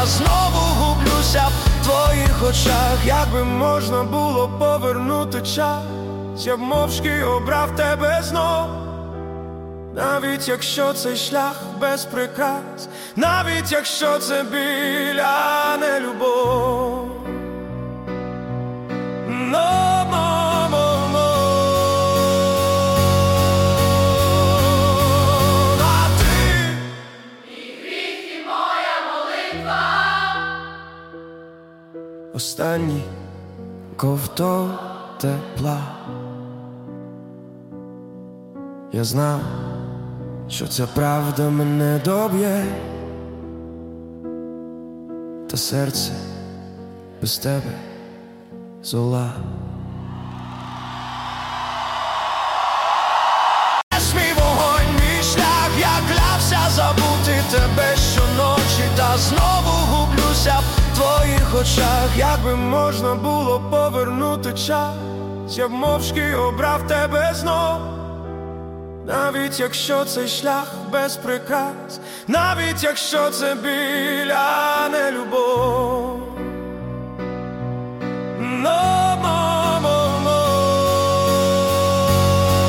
та знову гублюся в твоїх очах. Якби можна було повернути час, я б мовчки обрав тебе знов. Навіть якщо цей шлях без прикрас, навіть якщо це біль, а не любов. А ти мій гріх і моя молитва. останній ковток тепла. Я знав, що ця правда мене доб'є, та серце без тебе зола. Мій вогонь, мій шлях, я клявся забути тебе щоночі, та знову гублюся в твоїх очах. Якби можна було повернути час, я б мовчки обрав тебе знов. Навіть якщо цей шлях без прикрас, навіть якщо це біль, а не любов.